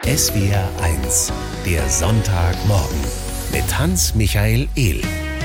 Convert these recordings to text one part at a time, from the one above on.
SWR 1, der Sonntagmorgen mit Hans-Michael Ehl.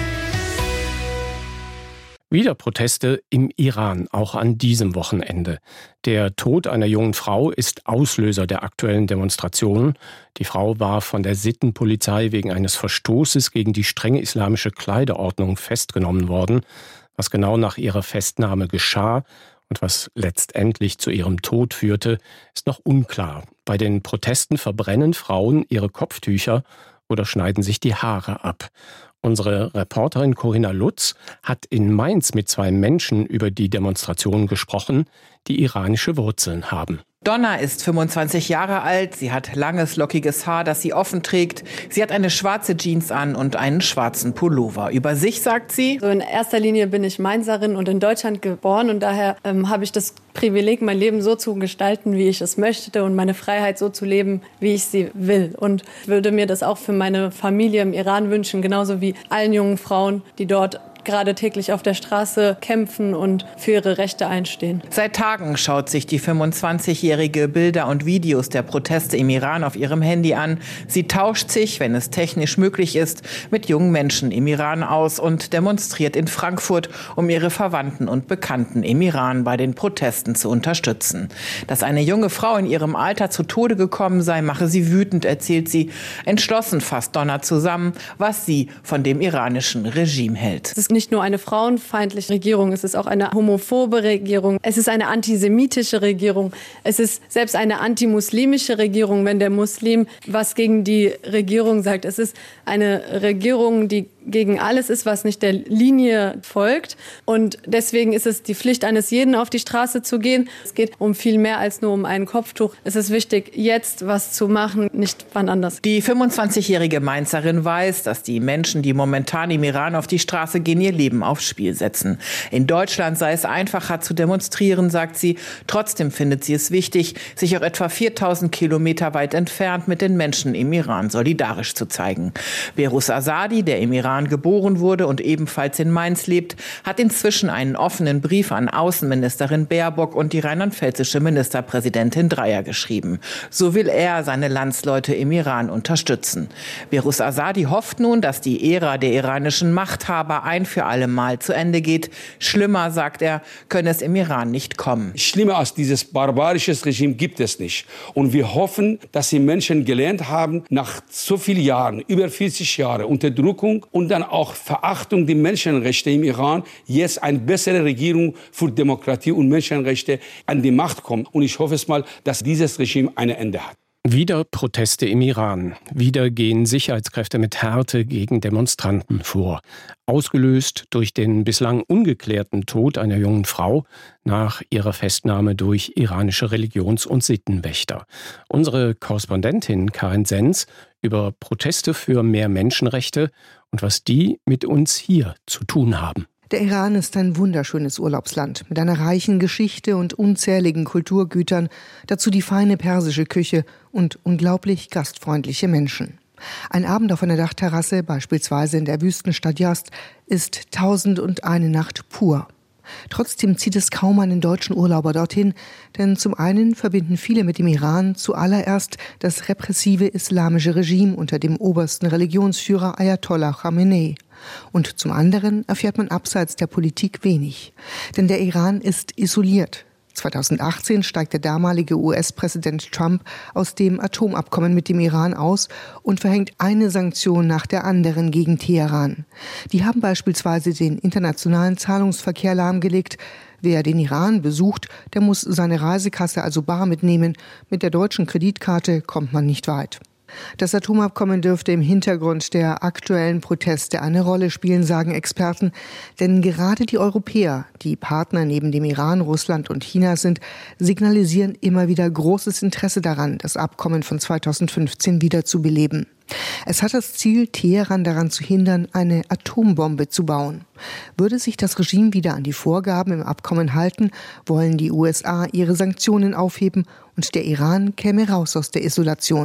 Wieder Proteste im Iran, auch an diesem Wochenende. Der Tod einer jungen Frau ist Auslöser der aktuellen Demonstrationen. Die Frau war von der Sittenpolizei wegen eines Verstoßes gegen die strenge islamische Kleiderordnung festgenommen worden. Was genau nach ihrer Festnahme geschah und was letztendlich zu ihrem Tod führte, ist noch unklar. Bei den Protesten verbrennen Frauen ihre Kopftücher oder schneiden sich die Haare ab. Unsere Reporterin Corinna Lutz hat in Mainz mit 2 Menschen über die Demonstrationen gesprochen, die iranische Wurzeln haben. Donna ist 25 Jahre alt, sie hat langes, lockiges Haar, das sie offen trägt. Sie hat eine schwarze Jeans an und einen schwarzen Pullover. Über sich sagt sie: In erster Linie bin ich Mainzerin und in Deutschland geboren und daher habe ich das Privileg, mein Leben so zu gestalten, wie ich es möchte und meine Freiheit so zu leben, wie ich sie will. Und würde mir das auch für meine Familie im Iran wünschen, genauso wie allen jungen Frauen, die dort gerade täglich auf der Straße kämpfen und für ihre Rechte einstehen. Seit Tagen schaut sich die 25-Jährige Bilder und Videos der Proteste im Iran auf ihrem Handy an. Sie tauscht sich, wenn es technisch möglich ist, mit jungen Menschen im Iran aus und demonstriert in Frankfurt, um ihre Verwandten und Bekannten im Iran bei den Protesten zu unterstützen. Dass eine junge Frau in ihrem Alter zu Tode gekommen sei, mache sie wütend, erzählt sie. Entschlossen fasst Donna zusammen, was sie von dem iranischen Regime hält. Es ist nicht nur eine frauenfeindliche Regierung, es ist auch eine homophobe Regierung, es ist eine antisemitische Regierung, es ist selbst eine antimuslimische Regierung, wenn der Muslim was gegen die Regierung sagt. Es ist eine Regierung, die gegen alles ist, was nicht der Linie folgt. Und deswegen ist es die Pflicht eines jeden, auf die Straße zu gehen. Es geht um viel mehr als nur um ein Kopftuch. Es ist wichtig, jetzt was zu machen, nicht wann anders. Die 25-jährige Mainzerin weiß, dass die Menschen, die momentan im Iran auf die Straße gehen, ihr Leben aufs Spiel setzen. In Deutschland sei es einfacher zu demonstrieren, sagt sie. Trotzdem findet sie es wichtig, sich auch etwa 4000 Kilometer weit entfernt mit den Menschen im Iran solidarisch zu zeigen. Behruz Azadi, der im Iran geboren wurde und ebenfalls in Mainz lebt, hat inzwischen einen offenen Brief an Außenministerin Baerbock und die rheinland-pfälzische Ministerpräsidentin Dreyer geschrieben. So will er seine Landsleute im Iran unterstützen. Behruz Azadi hofft nun, dass die Ära der iranischen Machthaber ein für alle Mal zu Ende geht. Schlimmer, sagt er, könne es im Iran nicht kommen. Schlimmer als dieses barbarische Regime gibt es nicht. Und wir hoffen, dass die Menschen gelernt haben, nach so vielen Jahren, über 40 Jahre Unterdrückung und dann auch Verachtung der Menschenrechte im Iran, jetzt eine bessere Regierung für Demokratie und Menschenrechte an die Macht kommt. Und ich hoffe es mal, dass dieses Regime ein Ende hat. Wieder Proteste im Iran. Wieder gehen Sicherheitskräfte mit Härte gegen Demonstranten vor. Ausgelöst durch den bislang ungeklärten Tod einer jungen Frau nach ihrer Festnahme durch iranische Religions- und Sittenwächter. Unsere Korrespondentin Karin Sens über Proteste für mehr Menschenrechte und was die mit uns hier zu tun haben. Der Iran ist ein wunderschönes Urlaubsland mit einer reichen Geschichte und unzähligen Kulturgütern, dazu die feine persische Küche und unglaublich gastfreundliche Menschen. Ein Abend auf einer Dachterrasse, beispielsweise in der Wüstenstadt Yazd, ist 1001 Nacht pur. Trotzdem zieht es kaum einen deutschen Urlauber dorthin, denn zum einen verbinden viele mit dem Iran zuallererst das repressive islamische Regime unter dem obersten Religionsführer Ayatollah Khamenei. Und zum anderen erfährt man abseits der Politik wenig. Denn der Iran ist isoliert. 2018 steigt der damalige US-Präsident Trump aus dem Atomabkommen mit dem Iran aus und verhängt eine Sanktion nach der anderen gegen Teheran. Die haben beispielsweise den internationalen Zahlungsverkehr lahmgelegt. Wer den Iran besucht, der muss seine Reisekasse also bar mitnehmen. Mit der deutschen Kreditkarte kommt man nicht weit. Das Atomabkommen dürfte im Hintergrund der aktuellen Proteste eine Rolle spielen, sagen Experten. Denn gerade die Europäer, die Partner neben dem Iran, Russland und China sind, signalisieren immer wieder großes Interesse daran, das Abkommen von 2015 wiederzubeleben. Es hat das Ziel, Teheran daran zu hindern, eine Atombombe zu bauen. Würde sich das Regime wieder an die Vorgaben im Abkommen halten, wollen die USA ihre Sanktionen aufheben und der Iran käme raus aus der Isolation.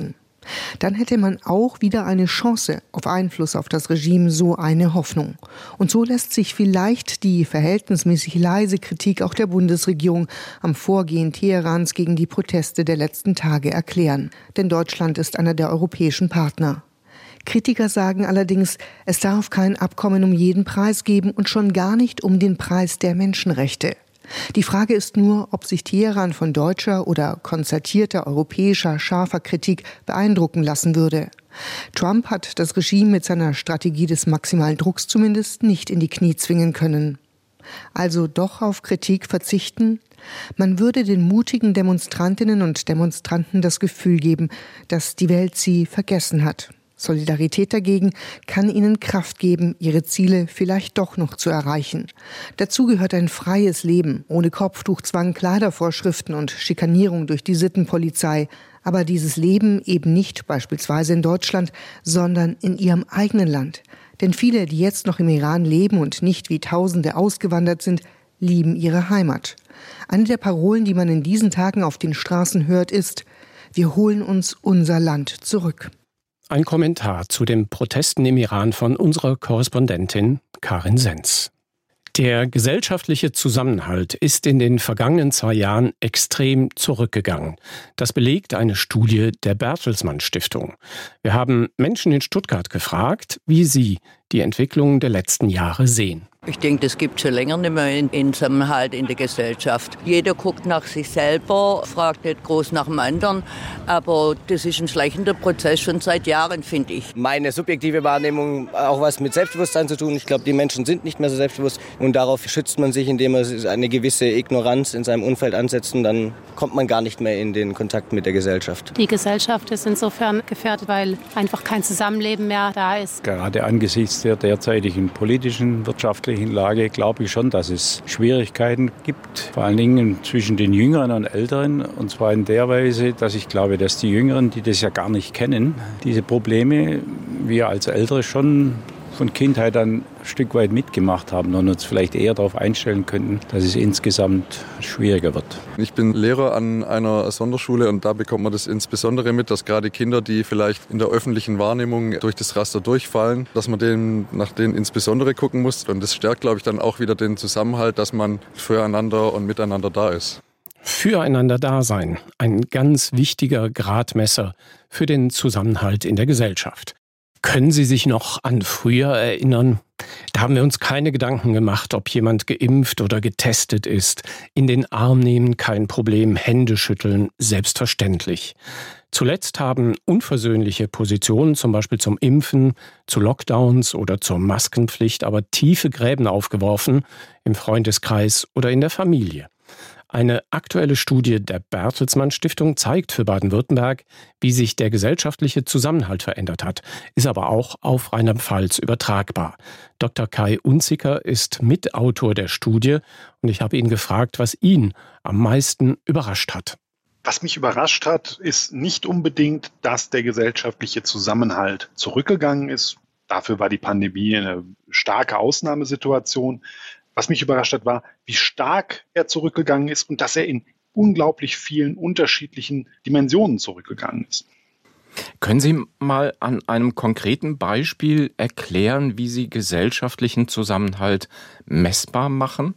Dann hätte man auch wieder eine Chance auf Einfluss auf das Regime, so eine Hoffnung. Und so lässt sich vielleicht die verhältnismäßig leise Kritik auch der Bundesregierung am Vorgehen Teherans gegen die Proteste der letzten Tage erklären. Denn Deutschland ist einer der europäischen Partner. Kritiker sagen allerdings, es darf kein Abkommen um jeden Preis geben und schon gar nicht um den Preis der Menschenrechte. Die Frage ist nur, ob sich Teheran von deutscher oder konzertierter europäischer scharfer Kritik beeindrucken lassen würde. Trump hat das Regime mit seiner Strategie des maximalen Drucks zumindest nicht in die Knie zwingen können. Also doch auf Kritik verzichten? Man würde den mutigen Demonstrantinnen und Demonstranten das Gefühl geben, dass die Welt sie vergessen hat. Solidarität dagegen kann ihnen Kraft geben, ihre Ziele vielleicht doch noch zu erreichen. Dazu gehört ein freies Leben, ohne Kopftuchzwang, Kleidervorschriften und Schikanierung durch die Sittenpolizei. Aber dieses Leben eben nicht beispielsweise in Deutschland, sondern in ihrem eigenen Land. Denn viele, die jetzt noch im Iran leben und nicht wie Tausende ausgewandert sind, lieben ihre Heimat. Eine der Parolen, die man in diesen Tagen auf den Straßen hört, ist: Wir holen uns unser Land zurück. Ein Kommentar zu den Protesten im Iran von unserer Korrespondentin Karin Senz. Der gesellschaftliche Zusammenhalt ist in den vergangenen 2 Jahren extrem zurückgegangen. Das belegt eine Studie der Bertelsmann Stiftung. Wir haben Menschen in Stuttgart gefragt, wie sie die Entwicklung der letzten Jahre sehen. Ich denke, das gibt es schon länger nicht mehr in Zusammenhalt in der Gesellschaft. Jeder guckt nach sich selber, fragt nicht groß nach dem anderen. Aber das ist ein schleichender Prozess schon seit Jahren, finde ich. Meine subjektive Wahrnehmung auch was mit Selbstbewusstsein zu tun. Ich glaube, die Menschen sind nicht mehr so selbstbewusst. Und darauf schützt man sich, indem man eine gewisse Ignoranz in seinem Umfeld ansetzt. Und dann kommt man gar nicht mehr in den Kontakt mit der Gesellschaft. Die Gesellschaft ist insofern gefährdet, weil einfach kein Zusammenleben mehr da ist. Gerade angesichts der derzeitigen politischen, wirtschaftlichen Lage glaube ich schon, dass es Schwierigkeiten gibt, vor allen Dingen zwischen den Jüngeren und Älteren. Und zwar in der Weise, dass ich glaube, dass die Jüngeren, die das ja gar nicht kennen, diese Probleme wir als Ältere schon von Kindheit an ein Stück weit mitgemacht haben und uns vielleicht eher darauf einstellen könnten, dass es insgesamt schwieriger wird. Ich bin Lehrer an einer Sonderschule und da bekommt man das insbesondere mit, dass gerade Kinder, die vielleicht in der öffentlichen Wahrnehmung durch das Raster durchfallen, dass man nach denen insbesondere gucken muss. Und das stärkt, glaube ich, dann auch wieder den Zusammenhalt, dass man füreinander und miteinander da ist. Füreinander da sein, ein ganz wichtiger Gradmesser für den Zusammenhalt in der Gesellschaft. Können Sie sich noch an früher erinnern? Da haben wir uns keine Gedanken gemacht, ob jemand geimpft oder getestet ist. In den Arm nehmen, kein Problem. Hände schütteln, selbstverständlich. Zuletzt haben unversöhnliche Positionen, zum Beispiel zum Impfen, zu Lockdowns oder zur Maskenpflicht, aber tiefe Gräben aufgeworfen, im Freundeskreis oder in der Familie. Eine aktuelle Studie der Bertelsmann Stiftung zeigt für Baden-Württemberg, wie sich der gesellschaftliche Zusammenhalt verändert hat, ist aber auch auf Rheinland-Pfalz übertragbar. Dr. Kai Unziker ist Mitautor der Studie und ich habe ihn gefragt, was ihn am meisten überrascht hat. Was mich überrascht hat, ist nicht unbedingt, dass der gesellschaftliche Zusammenhalt zurückgegangen ist. Dafür war die Pandemie eine starke Ausnahmesituation. Was mich überrascht hat, war, wie stark er zurückgegangen ist und dass er in unglaublich vielen unterschiedlichen Dimensionen zurückgegangen ist. Können Sie mal an einem konkreten Beispiel erklären, wie Sie gesellschaftlichen Zusammenhalt messbar machen?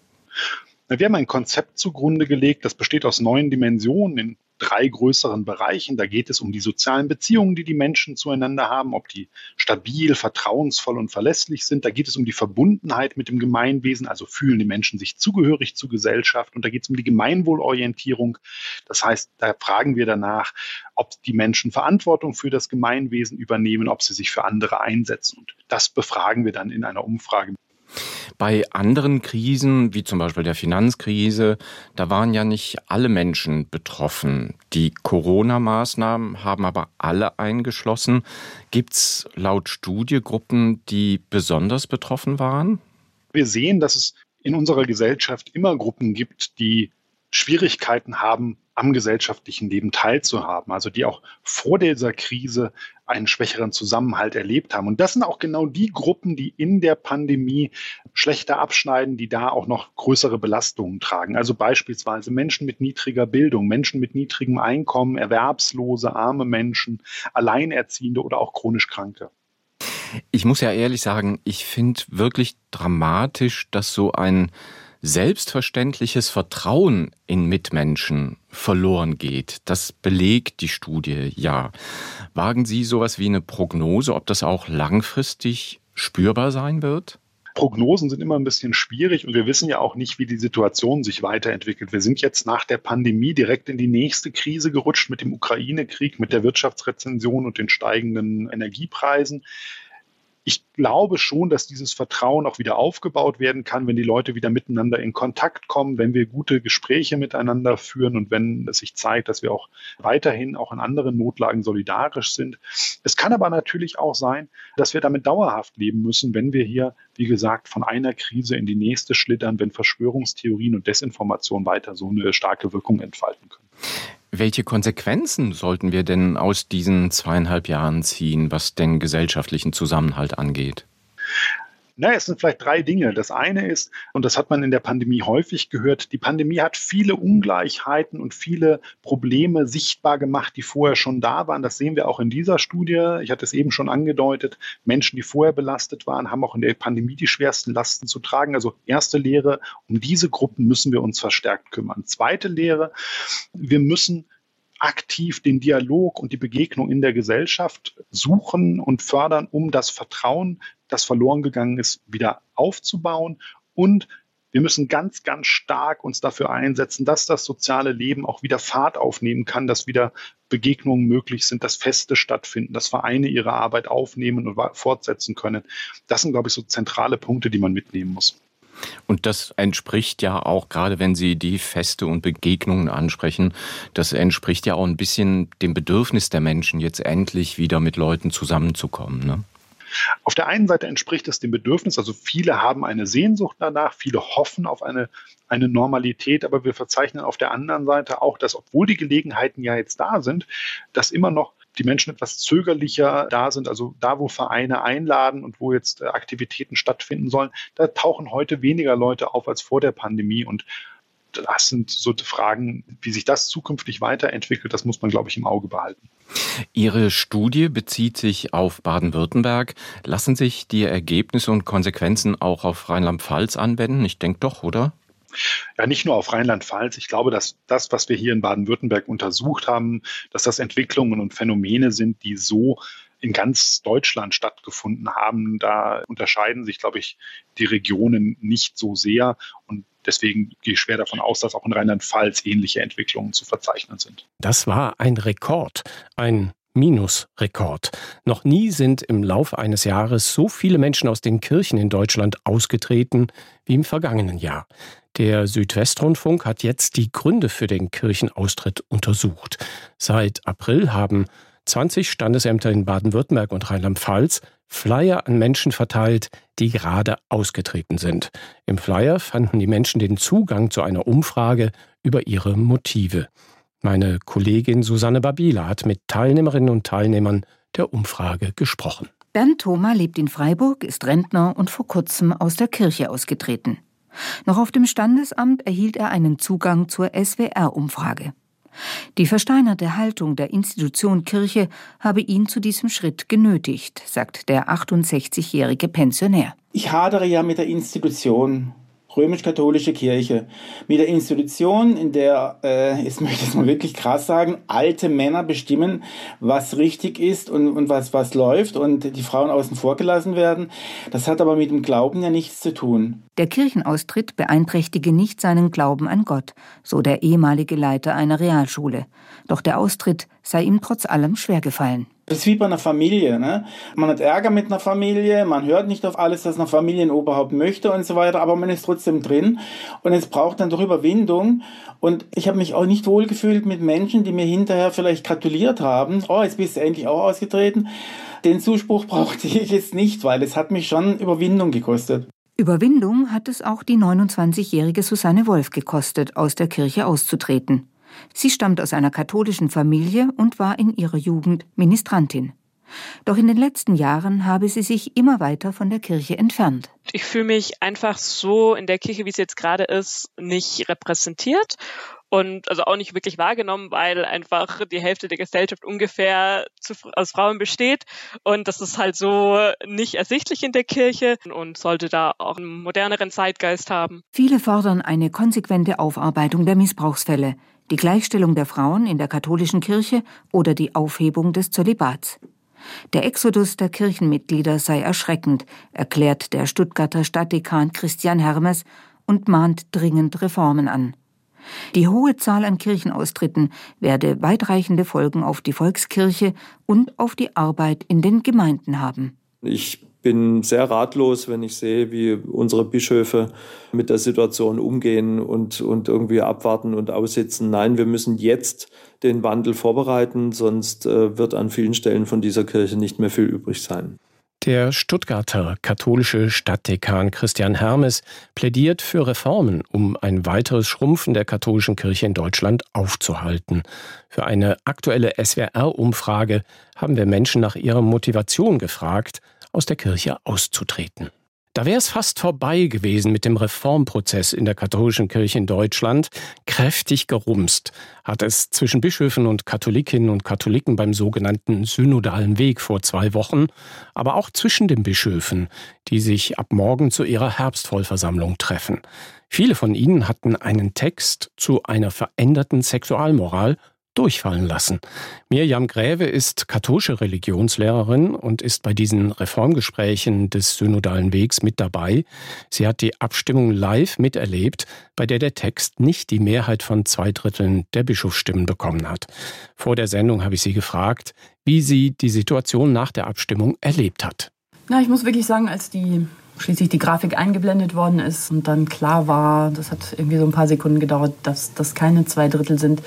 Wir haben ein Konzept zugrunde gelegt, das besteht aus 9 Dimensionen in 3 größeren Bereichen. Da geht es um die sozialen Beziehungen, die die Menschen zueinander haben, ob die stabil, vertrauensvoll und verlässlich sind. Da geht es um die Verbundenheit mit dem Gemeinwesen, also fühlen die Menschen sich zugehörig zur Gesellschaft. Und da geht es um die Gemeinwohlorientierung. Das heißt, da fragen wir danach, ob die Menschen Verantwortung für das Gemeinwesen übernehmen, ob sie sich für andere einsetzen. Und das befragen wir dann in einer Umfrage. Bei anderen Krisen, wie zum Beispiel der Finanzkrise, da waren ja nicht alle Menschen betroffen. Die Corona-Maßnahmen haben aber alle eingeschlossen. Gibt es laut Studie Gruppen, die besonders betroffen waren? Wir sehen, dass es in unserer Gesellschaft immer Gruppen gibt, die Schwierigkeiten haben, am gesellschaftlichen Leben teilzuhaben, also die auch vor dieser Krise einen schwächeren Zusammenhalt erlebt haben. Und das sind auch genau die Gruppen, die in der Pandemie schlechter abschneiden, die da auch noch größere Belastungen tragen. Also beispielsweise Menschen mit niedriger Bildung, Menschen mit niedrigem Einkommen, Erwerbslose, arme Menschen, Alleinerziehende oder auch chronisch Kranke. Ich muss ja ehrlich sagen, ich finde wirklich dramatisch, dass so ein selbstverständliches Vertrauen in Mitmenschen verloren geht. Das belegt die Studie, ja. Wagen Sie sowas wie eine Prognose, ob das auch langfristig spürbar sein wird? Prognosen sind immer ein bisschen schwierig und wir wissen ja auch nicht, wie die Situation sich weiterentwickelt. Wir sind jetzt nach der Pandemie direkt in die nächste Krise gerutscht mit dem Ukraine-Krieg, mit der Wirtschaftsrezession und den steigenden Energiepreisen. Ich glaube schon, dass dieses Vertrauen auch wieder aufgebaut werden kann, wenn die Leute wieder miteinander in Kontakt kommen, wenn wir gute Gespräche miteinander führen und wenn es sich zeigt, dass wir auch weiterhin auch in anderen Notlagen solidarisch sind. Es kann aber natürlich auch sein, dass wir damit dauerhaft leben müssen, wenn wir hier, wie gesagt, von einer Krise in die nächste schlittern, wenn Verschwörungstheorien und Desinformation weiter so eine starke Wirkung entfalten können. Welche Konsequenzen sollten wir denn aus diesen 2,5 Jahren ziehen, was den gesellschaftlichen Zusammenhalt angeht? Es sind vielleicht 3 Dinge. Das eine ist, und das hat man in der Pandemie häufig gehört, die Pandemie hat viele Ungleichheiten und viele Probleme sichtbar gemacht, die vorher schon da waren. Das sehen wir auch in dieser Studie. Ich hatte es eben schon angedeutet. Menschen, die vorher belastet waren, haben auch in der Pandemie die schwersten Lasten zu tragen. Also erste Lehre, um diese Gruppen müssen wir uns verstärkt kümmern. Zweite Lehre, wir müssen aktiv den Dialog und die Begegnung in der Gesellschaft suchen und fördern, um das Vertrauen, das verloren gegangen ist, wieder aufzubauen. Und wir müssen ganz, ganz stark uns dafür einsetzen, dass das soziale Leben auch wieder Fahrt aufnehmen kann, dass wieder Begegnungen möglich sind, dass Feste stattfinden, dass Vereine ihre Arbeit aufnehmen und fortsetzen können. Das sind, glaube ich, so zentrale Punkte, die man mitnehmen muss. Und das entspricht ja auch, gerade wenn Sie die Feste und Begegnungen ansprechen, das entspricht ja auch ein bisschen dem Bedürfnis der Menschen, jetzt endlich wieder mit Leuten zusammenzukommen, ne? Auf der einen Seite entspricht es dem Bedürfnis, also viele haben eine Sehnsucht danach, viele hoffen auf eine Normalität, aber wir verzeichnen auf der anderen Seite auch, dass, obwohl die Gelegenheiten ja jetzt da sind, dass immer noch die Menschen etwas zögerlicher da sind, also da, wo Vereine einladen und wo jetzt Aktivitäten stattfinden sollen, da tauchen heute weniger Leute auf als vor der Pandemie und das sind so Fragen, wie sich das zukünftig weiterentwickelt, das muss man, glaube ich, im Auge behalten. Ihre Studie bezieht sich auf Baden-Württemberg. Lassen sich die Ergebnisse und Konsequenzen auch auf Rheinland-Pfalz anwenden? Ich denke doch, oder? Ja, nicht nur auf Rheinland-Pfalz. Ich glaube, dass das, was wir hier in Baden-Württemberg untersucht haben, dass das Entwicklungen und Phänomene sind, die so in ganz Deutschland stattgefunden haben. Da unterscheiden sich, glaube ich, die Regionen nicht so sehr. Und deswegen gehe ich schwer davon aus, dass auch in Rheinland-Pfalz ähnliche Entwicklungen zu verzeichnen sind. Das war ein Rekord, ein Minusrekord. Noch nie sind im Laufe eines Jahres so viele Menschen aus den Kirchen in Deutschland ausgetreten wie im vergangenen Jahr. Der Südwestrundfunk hat jetzt die Gründe für den Kirchenaustritt untersucht. Seit April haben 20 Standesämter in Baden-Württemberg und Rheinland-Pfalz Flyer an Menschen verteilt, die gerade ausgetreten sind. Im Flyer fanden die Menschen den Zugang zu einer Umfrage über ihre Motive. Meine Kollegin Susanne Babila hat mit Teilnehmerinnen und Teilnehmern der Umfrage gesprochen. Bernd Thoma lebt in Freiburg, ist Rentner und vor kurzem aus der Kirche ausgetreten. Noch auf dem Standesamt erhielt er einen Zugang zur SWR-Umfrage. Die versteinerte Haltung der Institution Kirche habe ihn zu diesem Schritt genötigt, sagt der 68-jährige Pensionär. Ich hadere ja mit der Institution römisch-katholische Kirche, mit der Institution, in der, jetzt möchte ich es mal wirklich krass sagen, alte Männer bestimmen, was richtig ist und was läuft und die Frauen außen vor gelassen werden. Das hat aber mit dem Glauben ja nichts zu tun. Der Kirchenaustritt beeinträchtige nicht seinen Glauben an Gott, so der ehemalige Leiter einer Realschule. Doch der Austritt sei ihm trotz allem schwergefallen. Das ist wie bei einer Familie, ne? Man hat Ärger mit einer Familie, man hört nicht auf alles, was ein Familienoberhaupt möchte und so weiter, aber man ist trotzdem drin und es braucht dann doch Überwindung. Und ich habe mich auch nicht wohlgefühlt mit Menschen, die mir hinterher vielleicht gratuliert haben. Oh, jetzt bist du endlich auch ausgetreten. Den Zuspruch brauchte ich jetzt nicht, weil es hat mich schon Überwindung gekostet. Überwindung hat es auch die 29-jährige Susanne Wolf gekostet, aus der Kirche auszutreten. Sie stammt aus einer katholischen Familie und war in ihrer Jugend Ministrantin. Doch in den letzten Jahren habe sie sich immer weiter von der Kirche entfernt. Ich fühle mich einfach so in der Kirche, wie es jetzt gerade ist, nicht repräsentiert und also auch nicht wirklich wahrgenommen, weil einfach die Hälfte der Gesellschaft ungefähr aus Frauen besteht und das ist halt so nicht ersichtlich in der Kirche und sollte da auch einen moderneren Zeitgeist haben. Viele fordern eine konsequente Aufarbeitung der Missbrauchsfälle, die Gleichstellung der Frauen in der katholischen Kirche oder die Aufhebung des Zölibats. Der Exodus der Kirchenmitglieder sei erschreckend, erklärt der Stuttgarter Stadtdekan Christian Hermes und mahnt dringend Reformen an. Die hohe Zahl an Kirchenaustritten werde weitreichende Folgen auf die Volkskirche und auf die Arbeit in den Gemeinden haben. Ich bin sehr ratlos, wenn ich sehe, wie unsere Bischöfe mit der Situation umgehen und irgendwie abwarten und aussitzen. Nein, wir müssen jetzt den Wandel vorbereiten, sonst wird an vielen Stellen von dieser Kirche nicht mehr viel übrig sein. Der Stuttgarter katholische Stadtdekan Christian Hermes plädiert für Reformen, um ein weiteres Schrumpfen der katholischen Kirche in Deutschland aufzuhalten. Für eine aktuelle SWR-Umfrage haben wir Menschen nach ihrer Motivation gefragt, aus der Kirche auszutreten. Da wäre es fast vorbei gewesen mit dem Reformprozess in der katholischen Kirche in Deutschland. Kräftig gerumst hat es zwischen Bischöfen und Katholikinnen und Katholiken beim sogenannten synodalen Weg vor 2 Wochen, aber auch zwischen den Bischöfen, die sich ab morgen zu ihrer Herbstvollversammlung treffen. Viele von ihnen hatten einen Text zu einer veränderten Sexualmoral durchfallen lassen. Mirjam Gräve ist katholische Religionslehrerin und ist bei diesen Reformgesprächen des synodalen Wegs mit dabei. Sie hat die Abstimmung live miterlebt, bei der der Text nicht die Mehrheit von 2/3 der Bischofsstimmen bekommen hat. Vor der Sendung habe ich sie gefragt, wie sie die Situation nach der Abstimmung erlebt hat. Na, ich muss wirklich sagen, als schließlich die Grafik eingeblendet worden ist und dann klar war, das hat irgendwie so ein paar Sekunden gedauert, dass das keine 2/3 sind,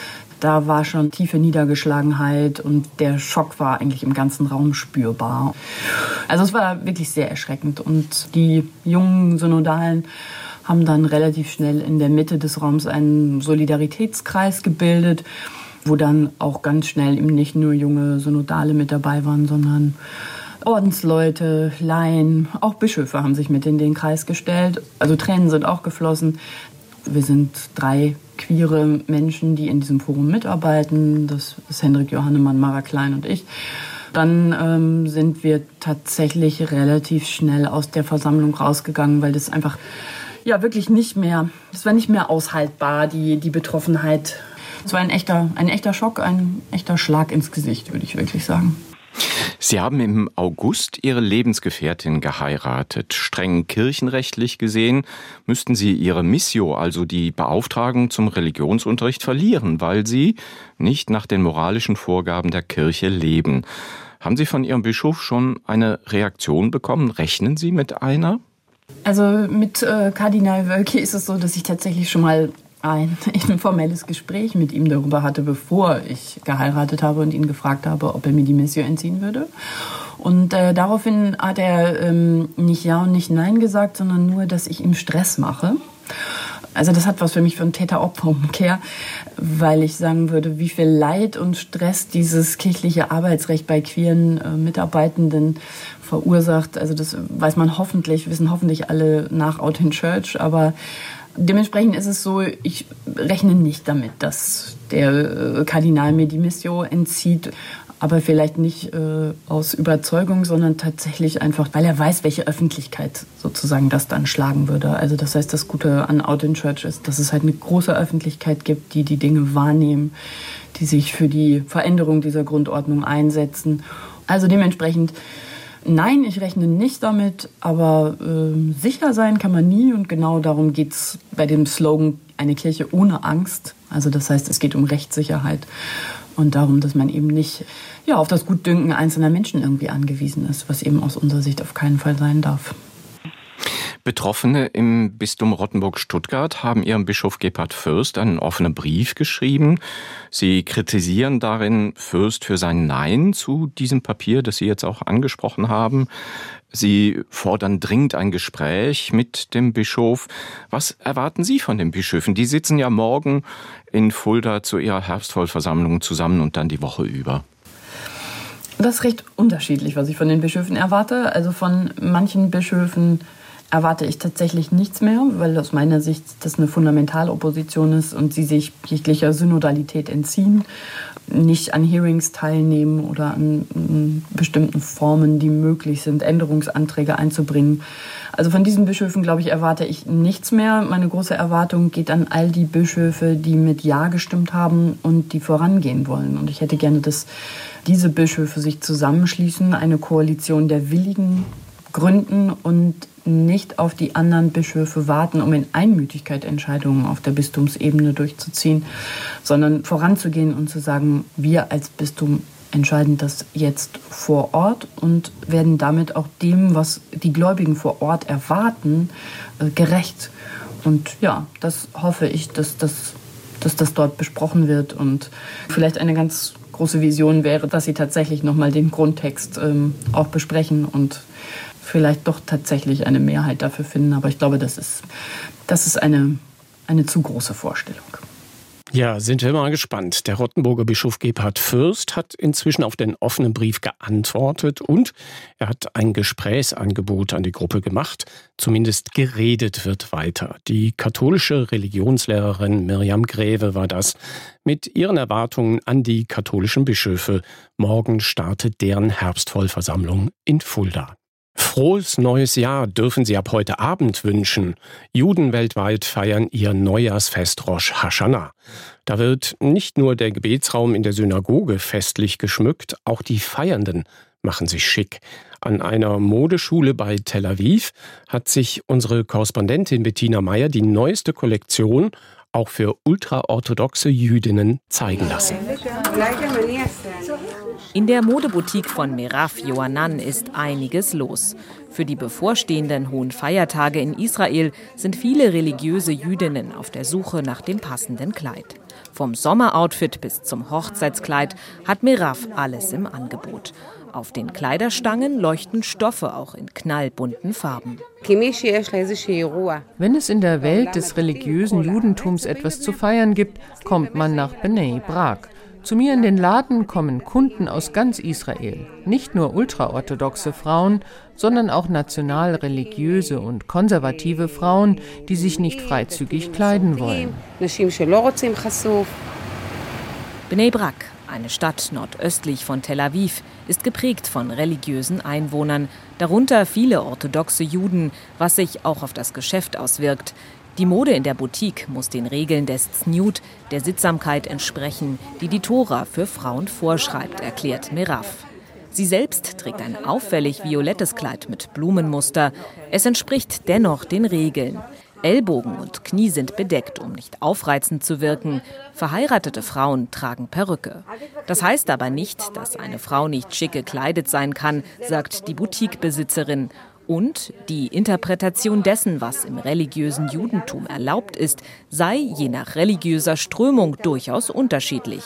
da war schon tiefe Niedergeschlagenheit und der Schock war eigentlich im ganzen Raum spürbar. Also es war wirklich sehr erschreckend und die jungen Synodalen haben dann relativ schnell in der Mitte des Raums einen Solidaritätskreis gebildet, wo dann auch ganz schnell eben nicht nur junge Synodale mit dabei waren, sondern Ordensleute, Laien, auch Bischöfe haben sich mit in den Kreis gestellt. Also Tränen sind auch geflossen. Wir sind 3 queere Menschen, die in diesem Forum mitarbeiten. Das ist Hendrik Johannemann, Mara Klein und ich. Dann sind wir tatsächlich relativ schnell aus der Versammlung rausgegangen, weil das einfach wirklich das war nicht mehr aushaltbar, die Betroffenheit. Es war ein echter Schock, ein echter Schlag ins Gesicht, würde ich wirklich sagen. Sie haben im August Ihre Lebensgefährtin geheiratet. Streng kirchenrechtlich gesehen müssten Sie Ihre Missio, also die Beauftragung zum Religionsunterricht, verlieren, weil Sie nicht nach den moralischen Vorgaben der Kirche leben. Haben Sie von Ihrem Bischof schon eine Reaktion bekommen? Rechnen Sie mit einer? Also mit Kardinal Wölki ist es so, dass ich tatsächlich schon mal ein informelles Gespräch mit ihm darüber hatte, bevor ich geheiratet habe und ihn gefragt habe, ob er mir die Missio entziehen würde. Und daraufhin hat er nicht Ja und nicht Nein gesagt, sondern nur, dass ich ihm Stress mache. Also das hat was für mich von Täter-Opfer-Umkehr, weil ich sagen würde, wie viel Leid und Stress dieses kirchliche Arbeitsrecht bei queeren Mitarbeitenden verursacht. Also das wissen hoffentlich alle nach Out in Church, aber dementsprechend ist es so, ich rechne nicht damit, dass der Kardinal mir die Missio entzieht, aber vielleicht nicht aus Überzeugung, sondern tatsächlich einfach, weil er weiß, welche Öffentlichkeit sozusagen das dann schlagen würde. Also das heißt, das Gute an Out in Church ist, dass es halt eine große Öffentlichkeit gibt, die die Dinge wahrnehmen, die sich für die Veränderung dieser Grundordnung einsetzen. Also dementsprechend nein, ich rechne nicht damit, aber sicher sein kann man nie und genau darum geht es bei dem Slogan eine Kirche ohne Angst. Also das heißt, es geht um Rechtssicherheit und darum, dass man eben nicht auf das Gutdünken einzelner Menschen irgendwie angewiesen ist, was eben aus unserer Sicht auf keinen Fall sein darf. Betroffene im Bistum Rottenburg-Stuttgart haben ihrem Bischof Gebhard Fürst einen offenen Brief geschrieben. Sie kritisieren darin Fürst für sein Nein zu diesem Papier, das Sie jetzt auch angesprochen haben. Sie fordern dringend ein Gespräch mit dem Bischof. Was erwarten Sie von den Bischöfen? Die sitzen ja morgen in Fulda zu ihrer Herbstvollversammlung zusammen und dann die Woche über. Das ist recht unterschiedlich, was ich von den Bischöfen erwarte. Also von manchen Bischöfen erwarte ich tatsächlich nichts mehr, weil aus meiner Sicht das eine Fundamentalopposition ist und sie sich jeglicher Synodalität entziehen, nicht an Hearings teilnehmen oder an bestimmten Formen, die möglich sind, Änderungsanträge einzubringen. Also von diesen Bischöfen, glaube ich, erwarte ich nichts mehr. Meine große Erwartung geht an all die Bischöfe, die mit Ja gestimmt haben und die vorangehen wollen. Und ich hätte gerne, dass diese Bischöfe sich zusammenschließen, eine Koalition der Willigen gründen und nicht auf die anderen Bischöfe warten, um in Einmütigkeit Entscheidungen auf der Bistumsebene durchzuziehen, sondern voranzugehen und zu sagen, wir als Bistum entscheiden das jetzt vor Ort und werden damit auch dem, was die Gläubigen vor Ort erwarten, gerecht. Und ja, das hoffe ich, dass das dort besprochen wird. Und vielleicht eine ganz große Vision wäre, dass sie tatsächlich nochmal den Grundtext auch besprechen und vielleicht doch tatsächlich eine Mehrheit dafür finden. Aber ich glaube, das ist eine zu große Vorstellung. Ja, sind wir mal gespannt. Der Rottenburger Bischof Gebhard Fürst hat inzwischen auf den offenen Brief geantwortet und er hat ein Gesprächsangebot an die Gruppe gemacht. Zumindest geredet wird weiter. Die katholische Religionslehrerin Mirjam Gräve war das mit ihren Erwartungen an die katholischen Bischöfe. Morgen startet deren Herbstvollversammlung in Fulda. Frohes neues Jahr dürfen Sie ab heute Abend wünschen. Juden weltweit feiern ihr Neujahrsfest Rosh Hashanah. Da wird nicht nur der Gebetsraum in der Synagoge festlich geschmückt, auch die Feiernden machen sich schick. An einer Modeschule bei Tel Aviv hat sich unsere Korrespondentin Bettina Meyer die neueste Kollektion auch für ultraorthodoxe Jüdinnen zeigen lassen. In der Modeboutique von Merav Yohanan ist einiges los. Für die bevorstehenden hohen Feiertage in Israel sind viele religiöse Jüdinnen auf der Suche nach dem passenden Kleid. Vom Sommeroutfit bis zum Hochzeitskleid hat Merav alles im Angebot. Auf den Kleiderstangen leuchten Stoffe auch in knallbunten Farben. Wenn es in der Welt des religiösen Judentums etwas zu feiern gibt, kommt man nach Bnei Brak. Zu mir in den Laden kommen Kunden aus ganz Israel. Nicht nur ultraorthodoxe Frauen, sondern auch national-religiöse und konservative Frauen, die sich nicht freizügig kleiden wollen. Bnei Brak, eine Stadt nordöstlich von Tel Aviv, ist geprägt von religiösen Einwohnern, darunter viele orthodoxe Juden, was sich auch auf das Geschäft auswirkt. Die Mode in der Boutique muss den Regeln des Zniut, der Sittsamkeit, entsprechen, die die Tora für Frauen vorschreibt, erklärt Merav. Sie selbst trägt ein auffällig violettes Kleid mit Blumenmuster. Es entspricht dennoch den Regeln. Ellbogen und Knie sind bedeckt, um nicht aufreizend zu wirken. Verheiratete Frauen tragen Perücke. Das heißt aber nicht, dass eine Frau nicht schick gekleidet sein kann, sagt die Boutiquebesitzerin. Und die Interpretation dessen, was im religiösen Judentum erlaubt ist, sei je nach religiöser Strömung durchaus unterschiedlich.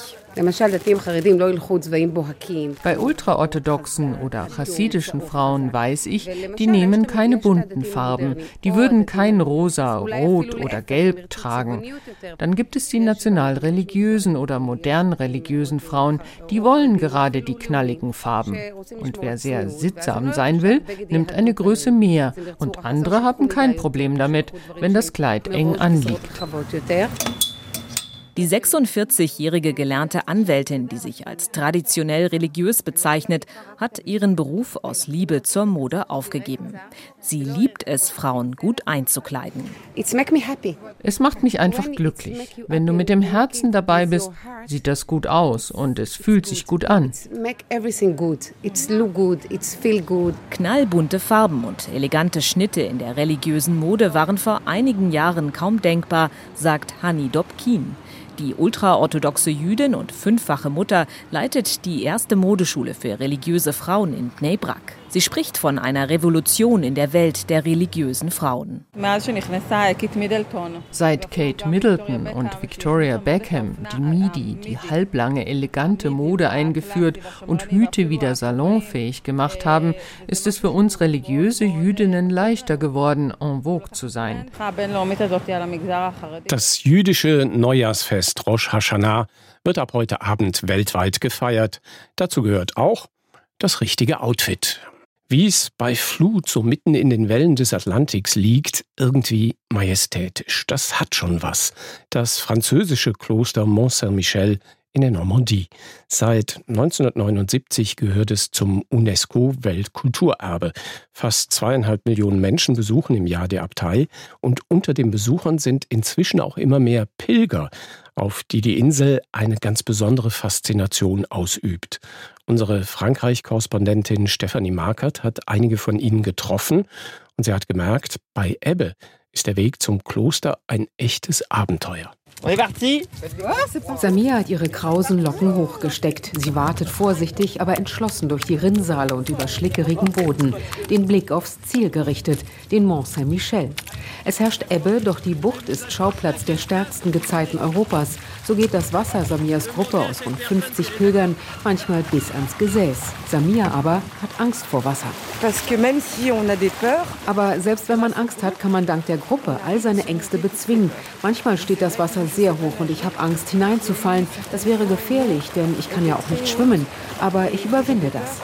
Bei ultraorthodoxen oder chassidischen Frauen weiß ich, die nehmen keine bunten Farben. Die würden kein Rosa, Rot oder Gelb tragen. Dann gibt es die nationalreligiösen oder modern religiösen Frauen, die wollen gerade die knalligen Farben. Und wer sehr sittsam sein will, nimmt eine Größe mehr. Und andere haben kein Problem damit, wenn das Kleid eng anliegt. Die 46-jährige gelernte Anwältin, die sich als traditionell religiös bezeichnet, hat ihren Beruf aus Liebe zur Mode aufgegeben. Sie liebt es, Frauen gut einzukleiden. Es macht mich einfach glücklich. Wenn du mit dem Herzen dabei bist, sieht das gut aus und es fühlt sich gut an. Knallbunte Farben und elegante Schnitte in der religiösen Mode waren vor einigen Jahren kaum denkbar, sagt Hani Dobkin. Die ultraorthodoxe Jüdin und 5-fache Mutter leitet die erste Modeschule für religiöse Frauen in Bnei Brak. Sie spricht von einer Revolution in der Welt der religiösen Frauen. Seit Kate Middleton und Victoria Beckham die Midi, die halblange, elegante Mode eingeführt und Hüte wieder salonfähig gemacht haben, ist es für uns religiöse Jüdinnen leichter geworden, en vogue zu sein. Das jüdische Neujahrsfest Rosh Hashanah wird ab heute Abend weltweit gefeiert. Dazu gehört auch das richtige Outfit. Wie es bei Flut so mitten in den Wellen des Atlantiks liegt, irgendwie majestätisch. Das hat schon was. Das französische Kloster Mont Saint-Michel in der Normandie. Seit 1979 gehört es zum UNESCO-Weltkulturerbe. Fast 2,5 Millionen Menschen besuchen im Jahr die Abtei und unter den Besuchern sind inzwischen auch immer mehr Pilger, auf die die Insel eine ganz besondere Faszination ausübt. Unsere Frankreich-Korrespondentin Stefanie Markert hat einige von ihnen getroffen und sie hat gemerkt, bei Ebbe ist der Weg zum Kloster ein echtes Abenteuer. Samia hat ihre krausen Locken hochgesteckt. Sie wartet vorsichtig, aber entschlossen durch die Rinnsale und über schlickerigen Boden. Den Blick aufs Ziel gerichtet, den Mont Saint-Michel. Es herrscht Ebbe, doch die Bucht ist Schauplatz der stärksten Gezeiten Europas. So geht das Wasser Samias Gruppe aus rund 50 Pilgern manchmal bis ans Gesäß. Samia aber hat Angst vor Wasser. Aber selbst wenn man Angst hat, kann man dank der Gruppe all seine Ängste bezwingen. Manchmal steht das Wasser sehr hoch und ich habe Angst, hineinzufallen. Das wäre gefährlich, denn ich kann ja auch nicht schwimmen. Aber ich überwinde das.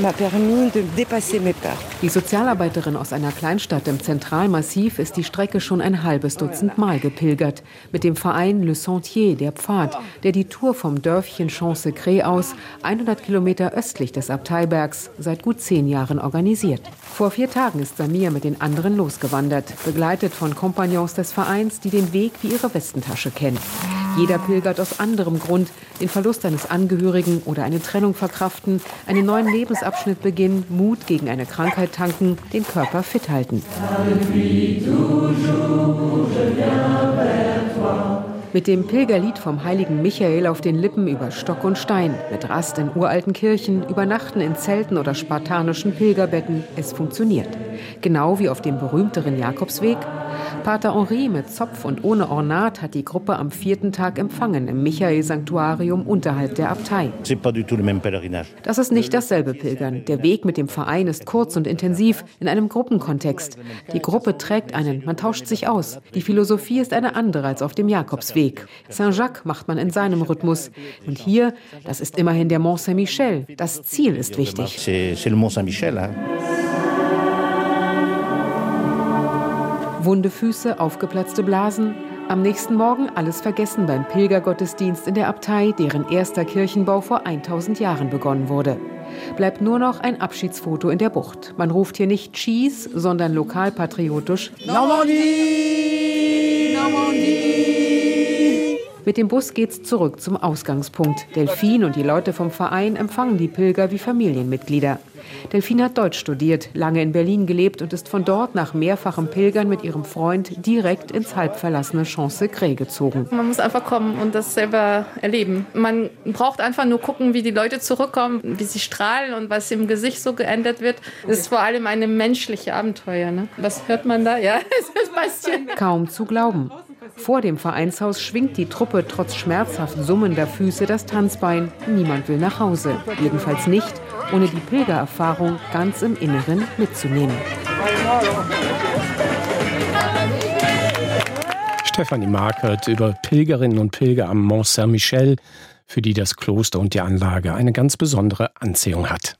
Die Sozialarbeiterin aus einer Kleinstadt im Zentralmassiv ist die Strecke schon ein halbes Dutzend Mal gepilgert. Mit dem Verein Le Sentier, der Pfad, der die Tour vom Dörfchen Champs-Secrets aus, 100 Kilometer östlich des Abteibergs, seit gut 10 Jahren organisiert. Vor 4 Tagen ist Samia mit den anderen losgewandert, begleitet von Kompagnons des Vereins, die den Weg wie ihre Westentasche kennen. Jeder pilgert aus anderem Grund, den Verlust eines Angehörigen oder eine Trennung verkraften, einen neuen Lebensabschnitt beginnen, Mut gegen eine Krankheit tanken, den Körper fit halten. Mit dem Pilgerlied vom heiligen Michael auf den Lippen über Stock und Stein, mit Rast in uralten Kirchen, Übernachten in Zelten oder spartanischen Pilgerbetten, es funktioniert. Genau wie auf dem berühmteren Jakobsweg. Pater Henri mit Zopf und ohne Ornat hat die Gruppe am 4. Tag empfangen im Michael-Sanktuarium unterhalb der Abtei. Das ist nicht dasselbe Pilgern. Der Weg mit dem Verein ist kurz und intensiv in einem Gruppenkontext. Die Gruppe trägt einen, man tauscht sich aus. Die Philosophie ist eine andere als auf dem Jakobsweg. Saint-Jacques macht man in seinem Rhythmus. Und hier, das ist immerhin der Mont Saint-Michel. Das Ziel ist wichtig. Wunde Füße, aufgeplatzte Blasen. Am nächsten Morgen alles vergessen beim Pilgergottesdienst in der Abtei, deren erster Kirchenbau vor 1000 Jahren begonnen wurde. Bleibt nur noch ein Abschiedsfoto in der Bucht. Man ruft hier nicht Cheese, sondern lokalpatriotisch Normandie! Normandie! Mit dem Bus geht's zurück zum Ausgangspunkt. Delphine und die Leute vom Verein empfangen die Pilger wie Familienmitglieder. Delphine hat Deutsch studiert, lange in Berlin gelebt und ist von dort nach mehrfachem Pilgern mit ihrem Freund direkt ins halb verlassene Champs-Secrets gezogen. Man muss einfach kommen und das selber erleben. Man braucht einfach nur gucken, wie die Leute zurückkommen, wie sie strahlen und was im Gesicht so geändert wird. Das ist vor allem eine menschliche Abenteuer. Ne? Was hört man da? Ja, es ist ein bisschen. Kaum zu glauben. Vor dem Vereinshaus schwingt die Truppe trotz schmerzhaft summender Füße das Tanzbein. Niemand will nach Hause. Jedenfalls nicht, ohne die Pilgererfahrung ganz im Inneren mitzunehmen. Stefanie Markert über Pilgerinnen und Pilger am Mont Saint-Michel, für die das Kloster und die Anlage eine ganz besondere Anziehung hat.